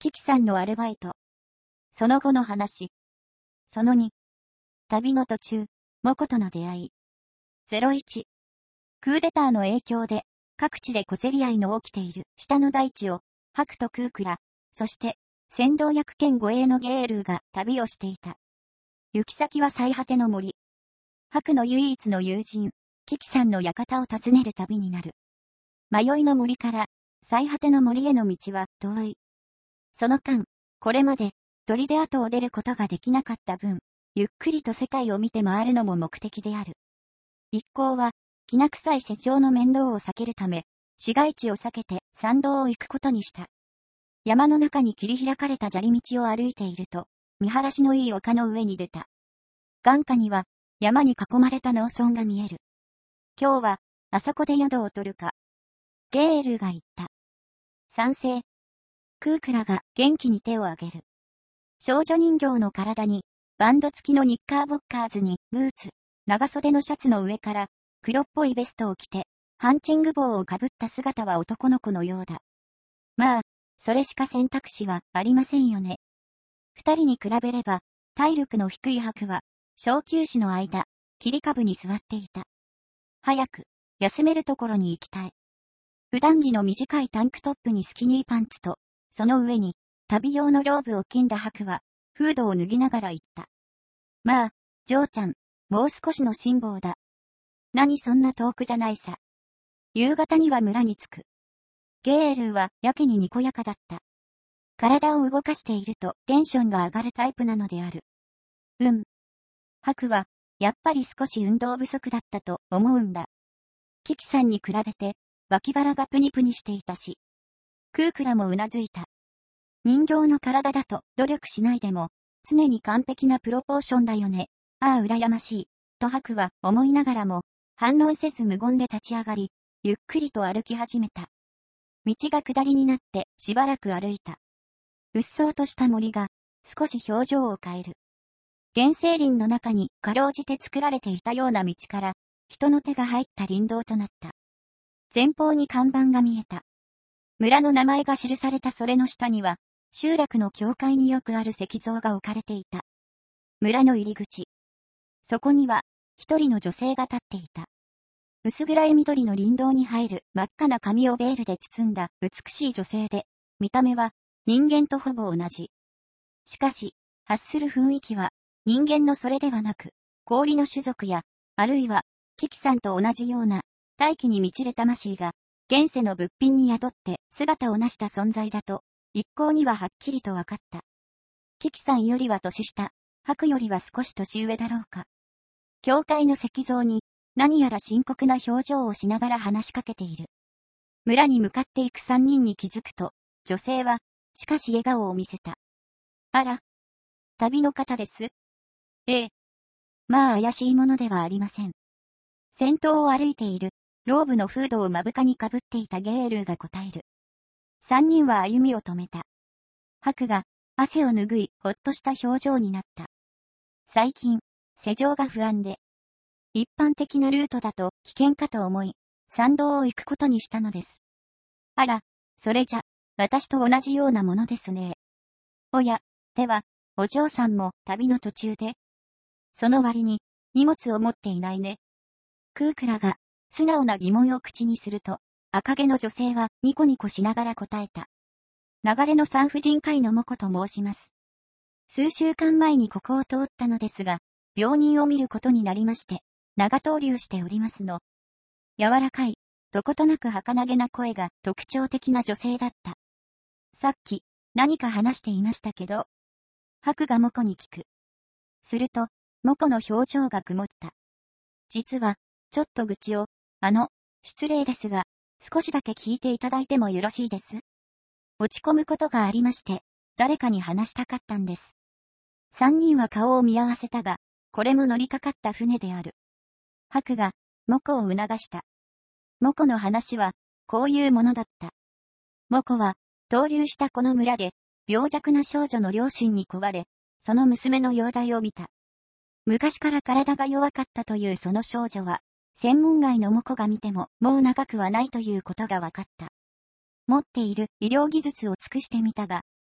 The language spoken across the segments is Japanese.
キキさんのアルバイト。その後の話。その2。旅の途中、モコとの出会い。01。クーデターの影響で、各地で小競り合いの起きている下の大地を、ハクとクークラ、そして、先導役兼護衛のゲールーが旅をしていた。行き先は最果ての森。ハクの唯一の友人、キキさんの館を訪ねる旅になる。迷いの森から、最果ての森への道は遠い。その間、これまで、砦跡を出ることができなかった分、ゆっくりと世界を見て回るのも目的である。一行は、きな臭い世情の面倒を避けるため、市街地を避けて山道を行くことにした。山の中に切り開かれた砂利道を歩いていると、見晴らしのいい丘の上に出た。眼下には、山に囲まれた農村が見える。今日は、あそこで宿を取るか。ゲールが言った。賛成。クークラが元気に手を挙げる。少女人形の体に、バンド付きのニッカーボッカーズに、ブーツ、長袖のシャツの上から、黒っぽいベストを着て、ハンチング帽をかぶった姿は男の子のようだ。まあ、それしか選択肢はありませんよね。二人に比べれば、体力の低いハクは、小休止の間、切り株に座っていた。早く、休めるところに行きたい。普段着の短いタンクトップにスキニーパンツと、その上に、旅用のローブを着んだハクは、フードを脱ぎながら言った。まあ、ジョーちゃん、もう少しの辛抱だ。何そんな遠くじゃないさ。夕方には村に着く。ゲールーはやけににこやかだった。体を動かしているとテンションが上がるタイプなのである。ハクは、やっぱり少し運動不足だったと思うんだ。キキさんに比べて、脇腹がプニプニしていたし。クークラもうなずいた。人形の体だと努力しないでも、常に完璧なプロポーションだよね。ああ羨ましい。とハクは思いながらも、反論せず無言で立ち上がり、ゆっくりと歩き始めた。道が下りになってしばらく歩いた。うっそうとした森が少し表情を変える。原生林の中にかろうじて作られていたような道から人の手が入った林道となった。前方に看板が見えた。村の名前が記されたそれの下には集落の教会によくある石像が置かれていた。村の入り口。そこには一人の女性が立っていた。薄暗い緑の林道に入る真っ赤な髪をベールで包んだ美しい女性で、見た目は人間とほぼ同じ。しかし、発する雰囲気は人間のそれではなく、氷の種族や、あるいは、キキさんと同じような、大気に満ちる魂が、現世の物品に宿って姿を成した存在だと、一向にははっきりと分かった。キキさんよりは年下、ハクよりは少し年上だろうか。教会の石像に、何やら深刻な表情をしながら話しかけている。村に向かっていく三人に気づくと、女性は、しかし笑顔を見せた。あら、旅の方です。ええ。まあ怪しいものではありません。先頭を歩いている、ローブのフードを目深にかぶっていたゲールーが答える。三人は歩みを止めた。ハクが、汗を拭い、ほっとした表情になった。最近、世情が不安で、一般的なルートだと危険かと思い、山道を行くことにしたのです。あら、それじゃ、私と同じようなものですね。おや、では、お嬢さんも旅の途中で。その割に、荷物を持っていないね。クークラが、素直な疑問を口にすると、赤毛の女性はニコニコしながら答えた。流れの産婦人科医のモコと申します。数週間前にここを通ったのですが、病人を見ることになりまして、長逗留しておりますの。柔らかい、どことなく儚げな声が特徴的な女性だった。さっき、何か話していましたけど。ハクがモコに聞く。すると、モコの表情が曇った。実は、ちょっと愚痴を、失礼ですが、少しだけ聞いていただいてもよろしいです？落ち込むことがありまして、誰かに話したかったんです。三人は顔を見合わせたが、これも乗りかかった船である。ハクが、モコを促した。モコの話は、こういうものだった。モコは、逗留したこの村で、病弱な少女の両親に壊れ、その娘の容体を見た。昔から体が弱かったというその少女は、専門外のモコが見ても、もう長くはないということが分かった。持っている医療技術を尽くしてみたが、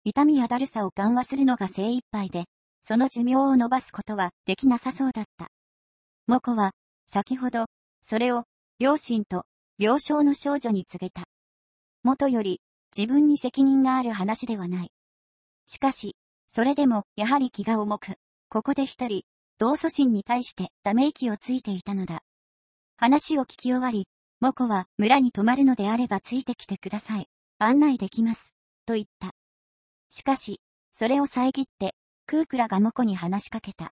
痛みやだるさを緩和するのが精一杯で、その寿命を伸ばすことはできなさそうだった。モコは、先ほど、それを、両親と、病床の少女に告げた。元より、自分に責任がある話ではない。しかし、それでも、やはり気が重く、ここで一人、同祖親に対してため息をついていたのだ。話を聞き終わり、モコは村に泊まるのであればついてきてください。案内できます。と言った。しかし、それを遮って、クークラがモコに話しかけた。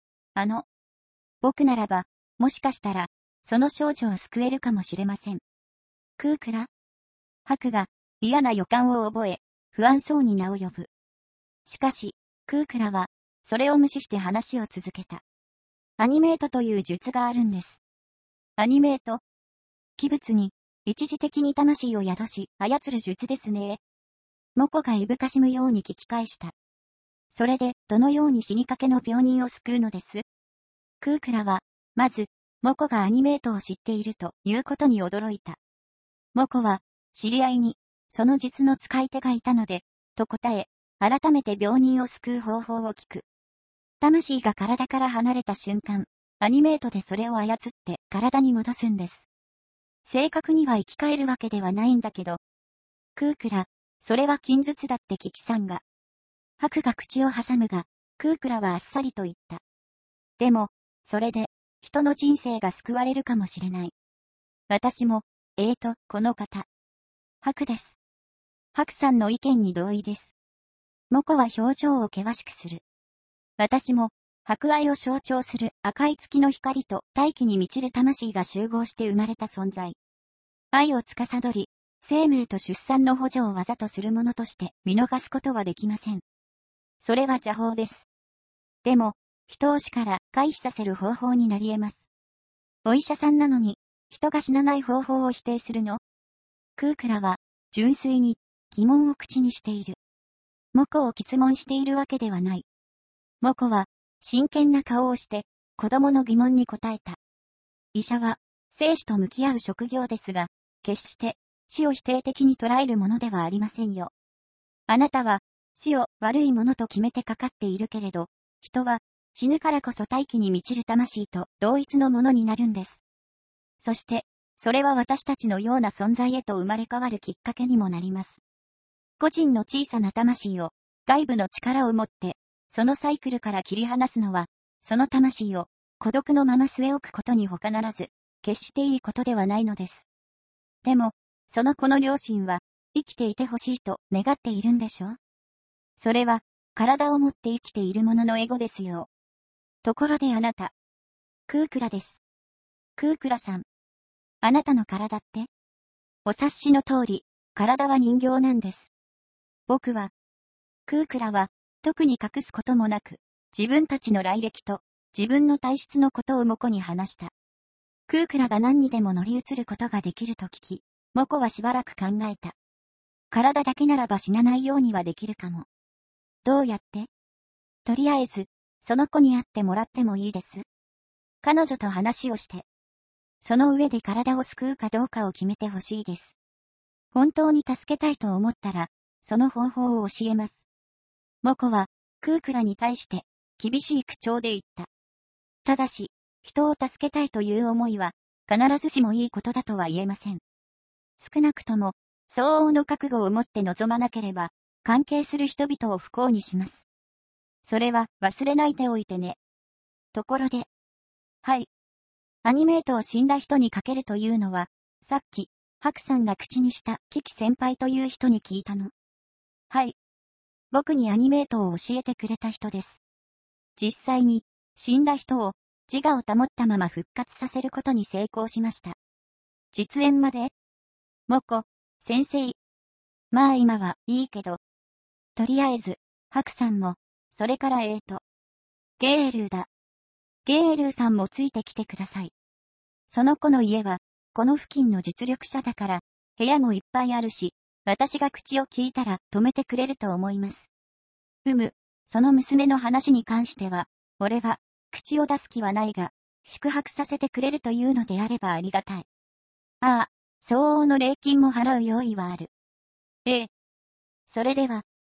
僕ならば、もしかしたら、その少女を救えるかもしれません。クークラ？ハクが嫌な予感を覚え、不安そうに名を呼ぶ。しかし、クークラは、それを無視して話を続けた。アニメートという術があるんです。アニメート？器物に、一時的に魂を宿し、操る術ですね。モコがいぶかしむように聞き返した。それで、どのように死にかけの病人を救うのです？クークラは、まず、モコがアニメートを知っているということに驚いた。モコは、知り合いに、その術の使い手がいたので、と答え、改めて病人を救う方法を聞く。魂が体から離れた瞬間、アニメートでそれを操って体に戻すんです。正確には生き返るわけではないんだけど。クークラ、それは禁術だってキキさんが。ハクが口を挟むが、クークラはあっさりと言った。でも、それで、人の人生が救われるかもしれない。私も、この方。ハクです。ハクさんの意見に同意です。モコは表情を険しくする。私も、博愛を象徴する赤い月の光と大気に満ちる魂が集合して生まれた存在。愛を司り、生命と出産の補助を技とするものとして見逃すことはできません。それは邪法です。でも、人を死から回避させる方法になり得ます。お医者さんなのに、人が死なない方法を否定するの？クークラは、純粋に、疑問を口にしている。モコを詰問しているわけではない。モコは、真剣な顔をして、子供の疑問に答えた。医者は、生死と向き合う職業ですが、決して、死を否定的に捉えるものではありませんよ。あなたは、死を悪いものと決めてかかっているけれど、人は、死ぬからこそ大気に満ちる魂と同一のものになるんです。そして、それは私たちのような存在へと生まれ変わるきっかけにもなります。個人の小さな魂を、外部の力を持って、そのサイクルから切り離すのは、その魂を孤独のまま据え置くことに他ならず、決していいことではないのです。でも、その子の両親は、生きていてほしいと願っているんでしょ？それは、体を持って生きているもののエゴですよ。ところであなた。クークラです。クークラさん。あなたの体って？お察しの通り、体は人形なんです。僕は、クークラは、特に隠すこともなく、自分たちの来歴と、自分の体質のことをモコに話した。クークラが何にでも乗り移ることができると聞き、モコはしばらく考えた。体だけならば死なないようにはできるかも。どうやって？とりあえず、その子に会ってもらってもいいです。彼女と話をして。その上で体を救うかどうかを決めてほしいです。本当に助けたいと思ったら、その方法を教えます。モコは、クークラに対して、厳しい口調で言った。ただし、人を助けたいという思いは、必ずしもいいことだとは言えません。少なくとも、相応の覚悟を持って臨まなければ、関係する人々を不幸にします。それは忘れないでおいてね。ところで。はい。アニメートを死んだ人にかけるというのは、さっき、ハクさんが口にしたキキ先輩という人に聞いたの？はい。僕にアニメートを教えてくれた人です。実際に、死んだ人を、自我を保ったまま復活させることに成功しました。実演まで？モコ、先生。まあ今はいいけど。とりあえず、ハクさんも、それからゲールーだ。ゲールーさんもついてきてください。その子の家は、この付近の実力者だから、部屋もいっぱいあるし、私が口を聞いたら止めてくれると思います。その娘の話に関しては、俺は、口を出す気はないが、宿泊させてくれるというのであればありがたい。ああ、相応の礼金も払う用意はある。ええ。それでは、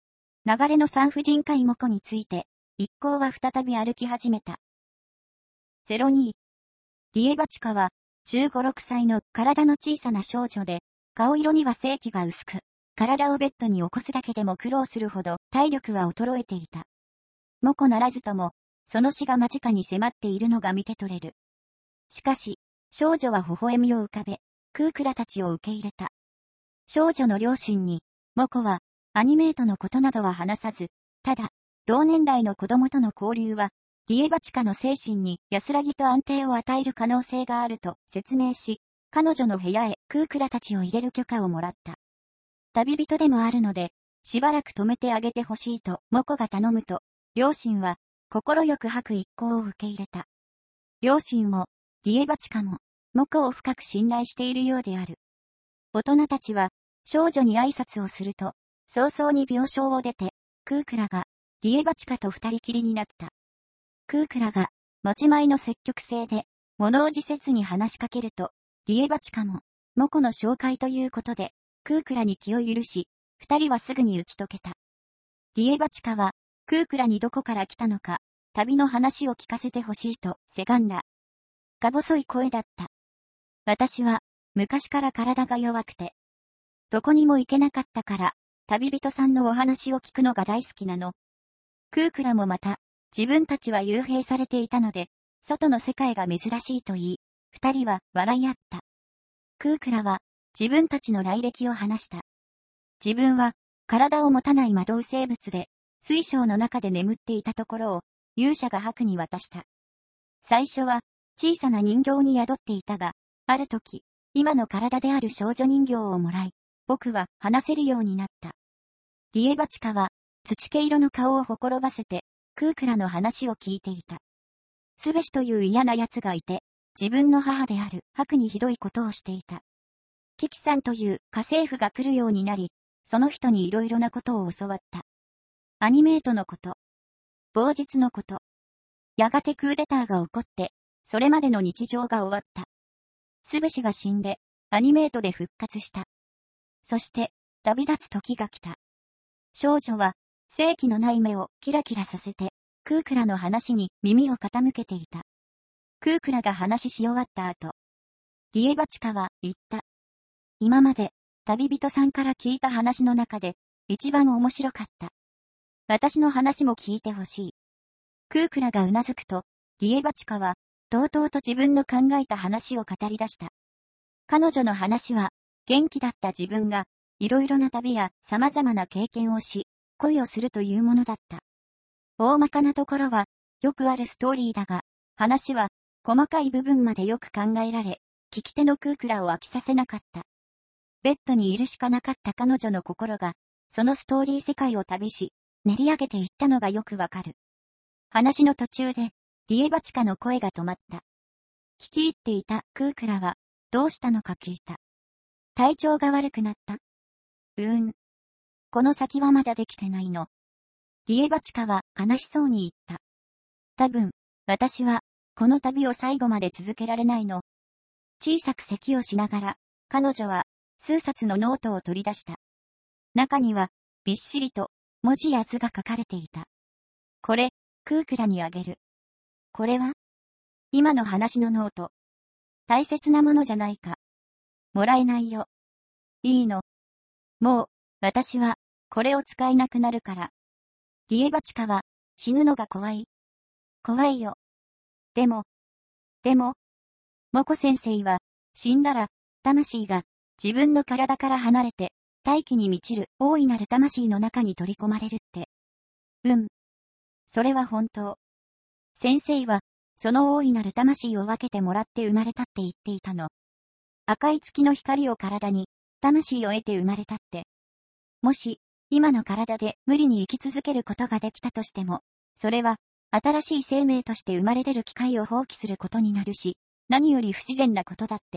流れの産婦人科医モコについて、一行は再び歩き始めた。02。ディエバチカは、15、6歳の体の小さな少女で、顔色には生気が薄く、体をベッドに起こすだけでも苦労するほど体力は衰えていた。モコならずとも、その死が間近に迫っているのが見て取れる。しかし、少女は微笑みを浮かべ、クークラたちを受け入れた。少女の両親に、モコは、アニメートのことなどは話さず、ただ、同年代の子供との交流は、ディエバチカの精神に安らぎと安定を与える可能性があると説明し、彼女の部屋へクークラたちを入れる許可をもらった。旅人でもあるので、しばらく泊めてあげてほしいとモコが頼むと、両親は、心よく吐く一行を受け入れた。両親も、ディエバチカも、モコを深く信頼しているようである。大人たちは、少女に挨拶をすると、早々に病床を出て、クークラが、ディエバチカと二人きりになった。クークラが、持ち前の積極性で、物おじせずに話しかけると、ディエバチカも、モコの紹介ということで、クークラに気を許し、二人はすぐに打ち解けた。ディエバチカは、クークラにどこから来たのか、旅の話を聞かせてほしいと、せがんだ。か細い声だった。私は、昔から体が弱くて、どこにも行けなかったから、旅人さんのお話を聞くのが大好きなの。クークラもまた、自分たちは幽閉されていたので、外の世界が珍しいと言い、二人は笑い合った。クークラは、自分たちの来歴を話した。自分は、体を持たない魔導生物で、水晶の中で眠っていたところを、勇者が白に渡した。最初は、小さな人形に宿っていたが、ある時、今の体である少女人形をもらい、僕は話せるようになった。ディエバチカは、土毛色の顔をほころばせて、クークラの話を聞いていた。スベシという嫌な奴がいて、自分の母である白にひどいことをしていた。キキさんという家政婦が来るようになり、その人にいろいろなことを教わった。アニメートのこと。某日のこと。やがてクーデターが起こって、それまでの日常が終わった。スベシが死んで、アニメートで復活した。そして、旅立つ時が来た。少女は、生気のない目をキラキラさせて、クークラの話に耳を傾けていた。クークラが話し終わった後、ディエバチカは言った。今まで、旅人さんから聞いた話の中で、一番面白かった。私の話も聞いてほしい。クークラがうなずくと、ディエバチカは、とうとうと自分の考えた話を語り出した。彼女の話は、元気だった自分が、いろいろな旅や様々な経験をし、恋をするというものだった。大まかなところは、よくあるストーリーだが、話は、細かい部分までよく考えられ、聞き手のクークラを飽きさせなかった。ベッドにいるしかなかった彼女の心が、そのストーリー世界を旅し、練り上げていったのがよくわかる。話の途中で、ディエバチカの声が止まった。聞き入っていたクークラは、どうしたのか聞いた。体調が悪くなった？この先はまだできてないの。ディエバチカは悲しそうに言った。多分、私は、この旅を最後まで続けられないの。小さく咳をしながら、彼女は、数冊のノートを取り出した。中には、びっしりと、文字や図が書かれていた。これ、クークラにあげる。これは？今の話のノート。大切なものじゃないか。もらえないよ。いいの。もう、私は、これを使えなくなるから。ディエバチカは、死ぬのが怖い。怖いよ。でも、モコ先生は、死んだら、魂が、自分の体から離れて、大気に満ちる大いなる魂の中に取り込まれるって。それは本当。先生は、その大いなる魂を分けてもらって生まれたって言っていたの。赤い月の光を体に、魂を得て生まれたって。もし、今の体で無理に生き続けることができたとしても、それは、新しい生命として生まれ出る機会を放棄することになるし、何より不自然なことだって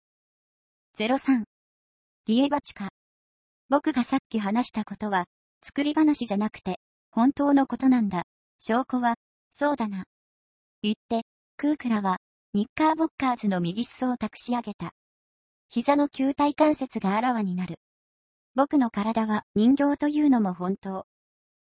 。03。ディエバチカ。僕がさっき話したことは、作り話じゃなくて、本当のことなんだ。証拠は、そうだな。言って、クークラは、ニッカーボッカーズの右裾を託し上げた。膝の球体関節があらわになる。僕の体は人形というのも本当。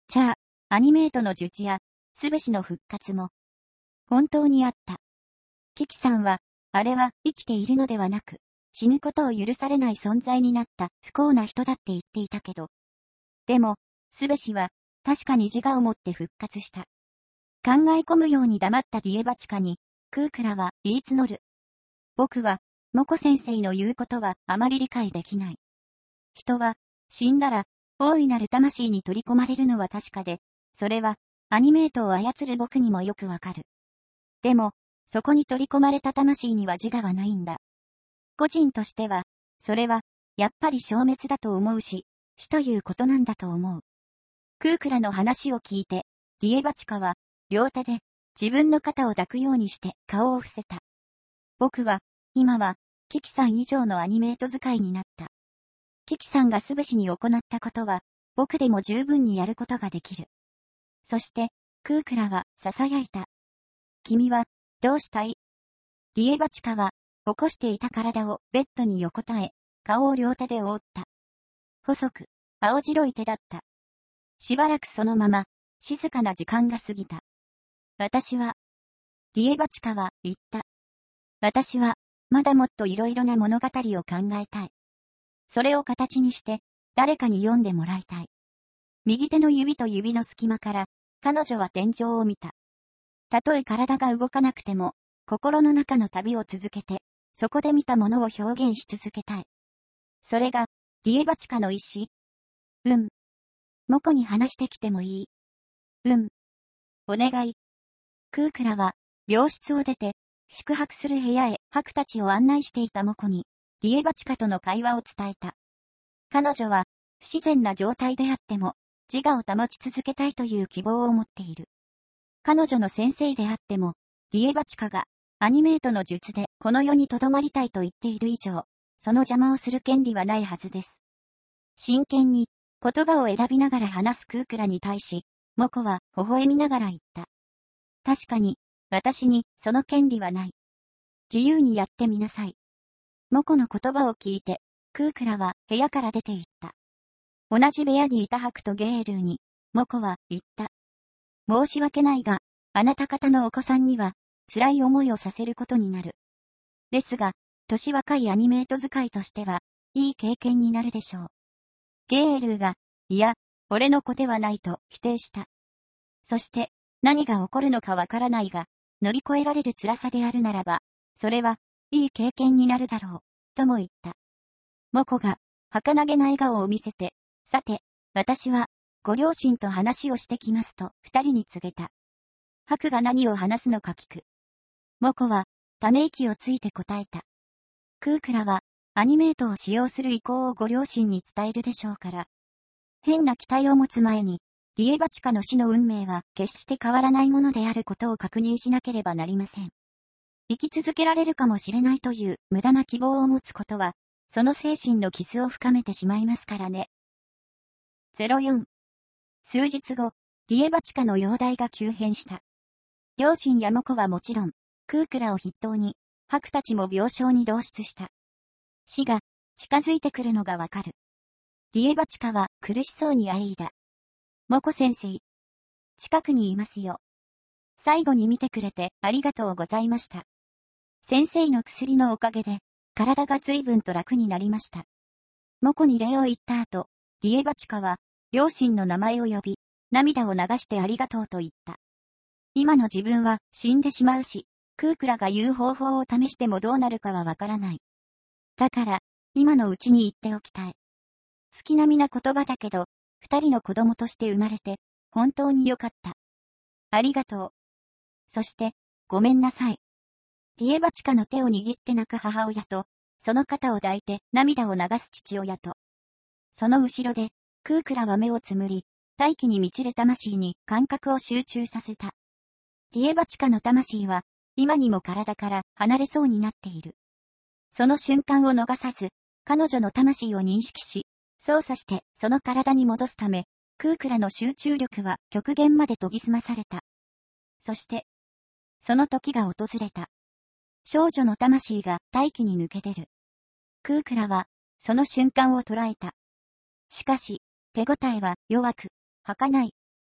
チャー、アニメートの術や、すべしの復活も、本当にあった。キキさんは、あれは生きているのではなく、死ぬことを許されない存在になった不幸な人だって言っていたけど。でも、すべしは、確かに自我を持って復活した。考え込むように黙ったディエバチカに、クークラは言い募る。僕は、モコ先生の言うことはあまり理解できない。人は、死んだら、大いなる魂に取り込まれるのは確かで、それは、アニメートを操る僕にもよくわかる。でも、そこに取り込まれた魂には自我はないんだ。個人としては、それは、やっぱり消滅だと思うし、死ということなんだと思う。クークラの話を聞いて、ディエバチカは、両手で、自分の肩を抱くようにして顔を伏せた。僕は、今は、キキさん以上のアニメート使いになった。キキさんがすべしに行ったことは、僕でも十分にやることができる。そして、クークラは囁いた。君は、どうしたい？ディエバチカは、起こしていた体をベッドに横たえ、顔を両手で覆った。細く、青白い手だった。しばらくそのまま、静かな時間が過ぎた。私は、ディエバチカは言った。私は、まだもっといろいろな物語を考えたい。それを形にして、誰かに読んでもらいたい。右手の指と指の隙間から、彼女は天井を見た。たとえ体が動かなくても、心の中の旅を続けて、そこで見たものを表現し続けたい。それが、ディエバチカの意志？モコに話してきてもいい？お願い。クークラは、病室を出て、宿泊する部屋へハクたちを案内していたモコに、ディエバチカとの会話を伝えた。彼女は、不自然な状態であっても、自我を保ち続けたいという希望を持っている。彼女の先生であっても、ディエバチカが、アニメートの術でこの世に留まりたいと言っている以上、その邪魔をする権利はないはずです。真剣に、言葉を選びながら話すクークラに対し、モコは微笑みながら言った。確かに、私にその権利はない。自由にやってみなさい。モコの言葉を聞いて、クークラは部屋から出て行った。同じ部屋にいたハクとゲールーに、モコは言った。申し訳ないが、あなた方のお子さんには、辛い思いをさせることになる。ですが、年若いアニメート使いとしては、いい経験になるでしょう。ゲールーが、いや、俺の子ではないと否定した。そして、何が起こるのかわからないが、乗り越えられる辛さであるならば、それは、いい経験になるだろう、とも言った。モコが、儚げな笑顔を見せて、さて、私は、ご両親と話をしてきますと、二人に告げた。ハクが何を話すのか聞く。モコは、ため息をついて答えた。クークラは、アニメートを使用する意向をご両親に伝えるでしょうから。変な期待を持つ前に、ディエバチカの死の運命は決して変わらないものであることを確認しなければなりません。生き続けられるかもしれないという無駄な希望を持つことは、その精神の傷を深めてしまいますからね。04。数日後、ディエバチカの容体が急変した。両親やモコはもちろん、クークラを筆頭に、ハクたちも病床に同室した。死が近づいてくるのがわかる。ディエバチカは苦しそうにあえいだ。モコ先生。近くにいますよ。最後に見てくれてありがとうございました。先生の薬のおかげで、体が随分と楽になりました。モコに礼を言った後、ディエバチカは、両親の名前を呼び、涙を流してありがとうと言った。今の自分は死んでしまうし、クークラが言う方法を試してもどうなるかはわからない。だから、今のうちに言っておきたい。月並みな言葉だけど、二人の子供として生まれて、本当によかった。ありがとう。そして、ごめんなさい。ディエバチカの手を握って泣く母親と、その肩を抱いて涙を流す父親と。その後ろで、クークラは目をつむり、大気に満ちる魂に感覚を集中させた。ディエバチカの魂は、今にも体から離れそうになっている。その瞬間を逃さず、彼女の魂を認識し、操作してその体に戻すため、クークラの集中力は極限まで研ぎ澄まされた。そして、その時が訪れた。少女の魂が大気に抜け出る。クークラは、その瞬間を捉えた。しかし、手応えは弱く、儚い。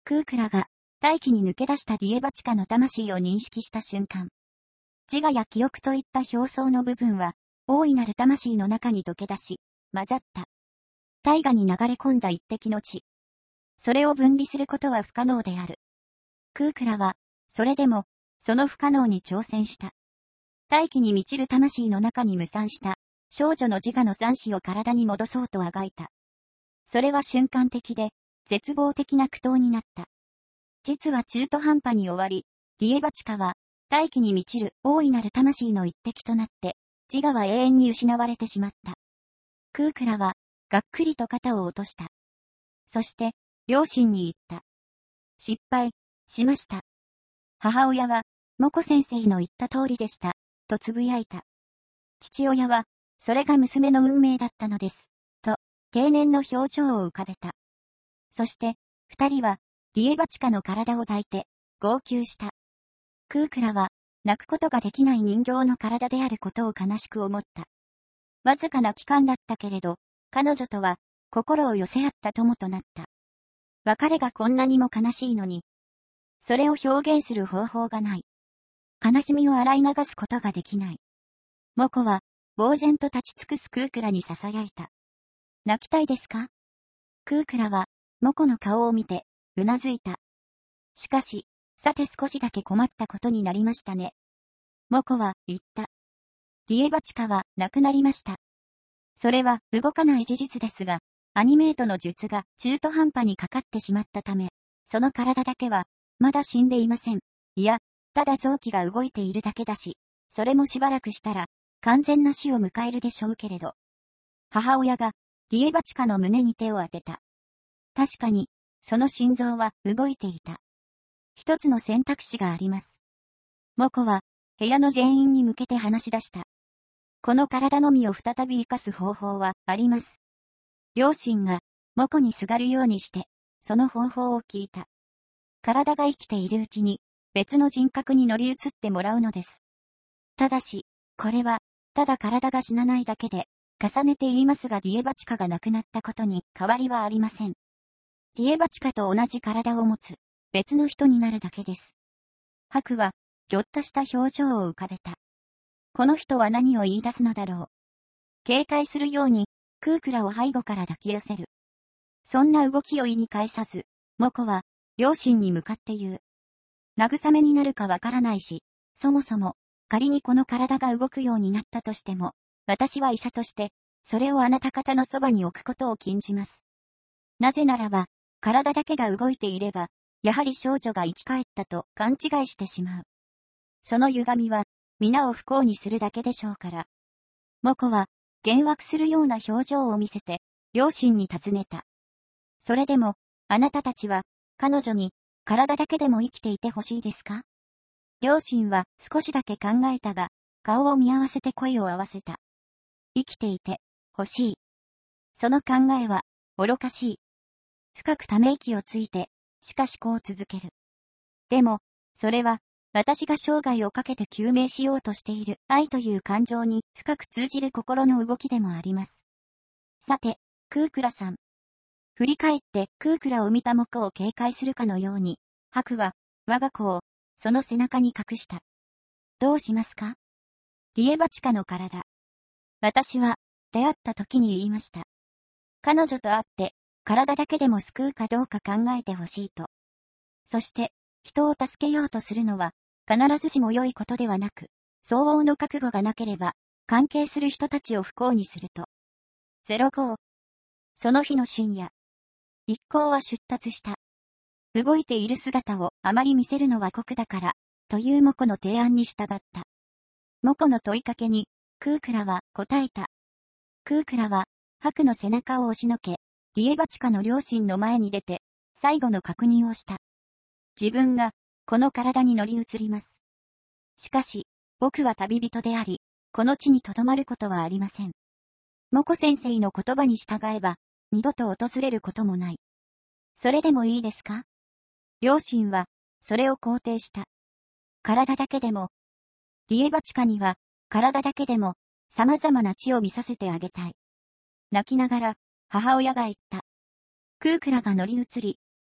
クークラが大気に抜け出したディエバチカの魂を認識した瞬間。自我や記憶といった表層の部分は、大いなる魂の中に溶け出し、混ざった。大河に流れ込んだ一滴の血。それを分離することは不可能である。クークラは、それでも、その不可能に挑戦した。大気に満ちる魂の中に無産した、少女の自我の残滓を体に戻そうとあがいた。それは瞬間的で、絶望的な苦闘になった。実は中途半端に終わり、ディエバチカは、大気に満ちる大いなる魂の一滴となって、自我は永遠に失われてしまった。クークラは、がっくりと肩を落とした。そして、両親に言った。失敗、しました。母親は、モコ先生の言った通りでした、とつぶやいた。父親は、それが娘の運命だったのです、と、定年の表情を浮かべた。そして、二人は、ディエバチカの体を抱いて、号泣した。クークラは、泣くことができない人形の体であることを悲しく思った。わずかな期間だったけれど、彼女とは、心を寄せ合った友となった。別れがこんなにも悲しいのに、それを表現する方法がない。悲しみを洗い流すことができない。モコは、呆然と立ち尽くすクークラに囁いた。泣きたいですか？クークラは、モコの顔を見て、うなずいた。しかし、さて少しだけ困ったことになりましたね。モコは、言った。ディエバチカは、亡くなりました。それは、動かない事実ですが、アニメートの術が中途半端にかかってしまったため、その体だけは、まだ死んでいません。いや、ただ臓器が動いているだけだし、それもしばらくしたら、完全な死を迎えるでしょうけれど。母親が、ディエバチカの胸に手を当てた。確かに、その心臓は動いていた。一つの選択肢があります。モコは、部屋の全員に向けて話し出した。この体のみを再び生かす方法はあります。両親が、モコにすがるようにして、その方法を聞いた。体が生きているうちに、別の人格に乗り移ってもらうのです。ただし、これは、ただ体が死なないだけで、重ねて言いますがディエバチカが亡くなったことに変わりはありません。ディエバチカと同じ体を持つ、別の人になるだけです。ハクは、ぎょっとした表情を浮かべた。この人は何を言い出すのだろう。警戒するように、クークラを背後から抱き寄せる。そんな動きを意に介さず、モコは、両親に向かって言う。慰めになるかわからないし、そもそも、仮にこの体が動くようになったとしても、私は医者として、それをあなた方のそばに置くことを禁じます。なぜならば、体だけが動いていれば、やはり少女が生き返ったと勘違いしてしまう。その歪みは、皆を不幸にするだけでしょうから。モコは、幻惑するような表情を見せて、両親に尋ねた。それでも、あなたたちは、彼女に、体だけでも生きていてほしいですか？両親は少しだけ考えたが、顔を見合わせて声を合わせた。生きていて、欲しい。その考えは、愚かしい。深くため息をついて、しかしこう続ける。でも、それは、私が生涯をかけて究明しようとしている愛という感情に深く通じる心の動きでもあります。さて、クークラさん。振り返ってクークラを見たモコを警戒するかのように、ハクは、我が子を、その背中に隠した。どうしますか？ディエバチカの体。私は、出会った時に言いました。彼女と会って、体だけでも救うかどうか考えてほしいと。そして、人を助けようとするのは、必ずしも良いことではなく、相応の覚悟がなければ、関係する人たちを不幸にすると。05。その日の深夜。一行は出立した。動いている姿をあまり見せるのは酷だから、というモコの提案に従った。モコの問いかけに、クークラは答えた。クークラは、ハクの背中を押しのけ、ディエバチカの両親の前に出て、最後の確認をした。自分が、この体に乗り移ります。しかし、僕は旅人であり、この地に留まることはありません。モコ先生の言葉に従えば、二度と訪れることもない。それでもいいですか？両親は、それを肯定した。体だけでも、ディエバチカには、体だけでも、様々な血を見させてあげたい。泣きながら、母親が言った。クークラが乗り移り、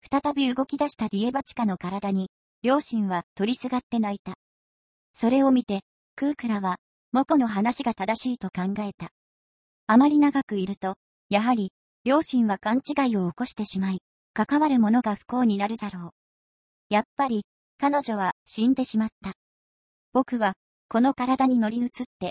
再び動き出したディエバチカの体に、両親は取りすがって泣いた。それを見て、クークラは、モコの話が正しいと考えた。あまり長くいると、やはり、両親は勘違いを起こしてしまい、関わる者が不幸になるだろう。やっぱり、彼女は死んでしまった。僕は、この体に乗り移って、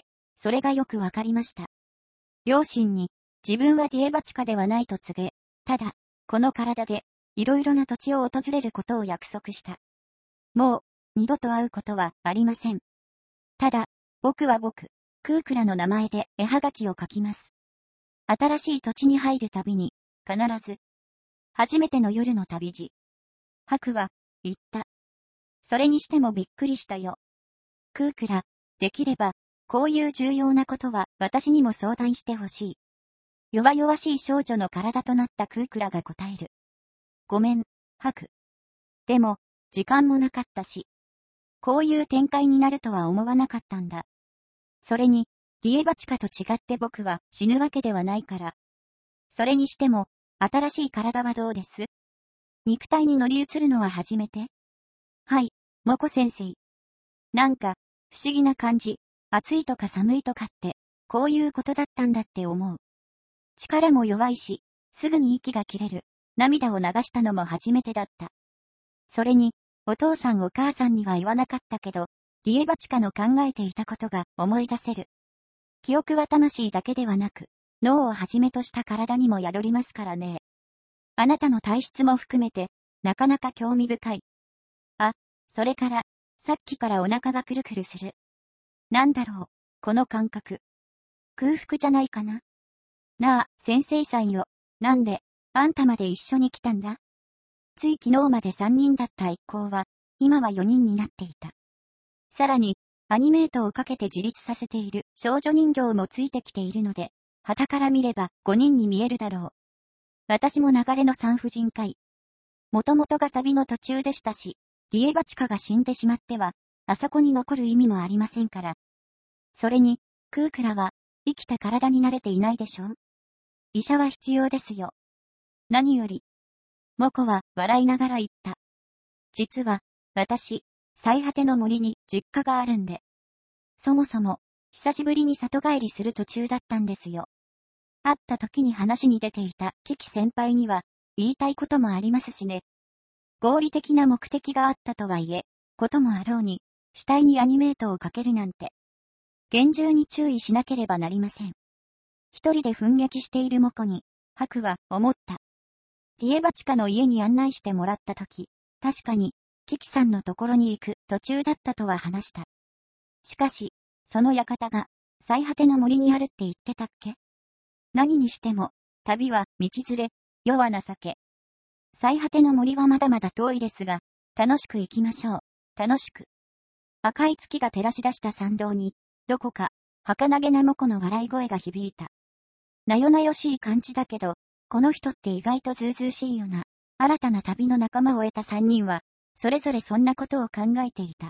それがよくわかりました。両親に、自分はディエバチカではないと告げ、ただ、この体で、いろいろな土地を訪れることを約束した。もう、二度と会うことはありません。ただ、僕はクークラの名前で絵はがきを書きます。新しい土地に入るたびに、必ず、初めての夜の旅路。ハクは、言った。それにしてもびっくりしたよ。クークラ、できれば、こういう重要なことは私にも相談してほしい。弱々しい少女の体となったクークラが答える。ごめん、ハク。でも、時間もなかったし。こういう展開になるとは思わなかったんだ。それに、ディエバチカと違って僕は死ぬわけではないから。それにしても、新しい体はどうです？肉体に乗り移るのは初めて？はい、モコ先生。なんか、不思議な感じ。暑いとか寒いとかって、こういうことだったんだって思う。力も弱いし、すぐに息が切れる。涙を流したのも初めてだった。それに、お父さんお母さんには言わなかったけど、ディエバチカの考えていたことが思い出せる。記憶は魂だけではなく、脳をはじめとした体にも宿りますからね。あなたの体質も含めて、なかなか興味深い。あ、それから、さっきからお腹がくるくるする。なんだろう、この感覚。空腹じゃないかな。なあ、先生さんよ。なんで、あんたまで一緒に来たんだ？つい昨日まで3人だった一行は、今は4人になっていた。さらに、アニメートをかけて自立させている少女人形もついてきているので、傍から見れば5人に見えるだろう。私も流れの産婦人科医。もともとが旅の途中でしたし、ディエバチカが死んでしまっては、あそこに残る意味もありませんから。それに、クークラは、生きた体に慣れていないでしょ？医者は必要ですよ。何より。モコは笑いながら言った。実は、私、最果ての森に実家があるんで。そもそも、久しぶりに里帰りする途中だったんですよ。会った時に話に出ていたキキ先輩には、言いたいこともありますしね。合理的な目的があったとはいえ、こともあろうに、死体にアニメートをかけるなんて。厳重に注意しなければなりません。一人で奮撃しているモコに、ハクは思った。ディエバチカの家に案内してもらった時、確かに、キキさんのところに行く途中だったとは話した。しかし、その館が、最果ての森にあるって言ってたっけ？何にしても、旅は道連れ、世は情け。最果ての森はまだまだ遠いですが、楽しく行きましょう。楽しく。赤い月が照らし出した参道に、どこか、儚げなモコの笑い声が響いた。なよなよしい感じだけど、この人って意外とずうずうしいよな。新たな旅の仲間を得た3人は、それぞれそんなことを考えていた。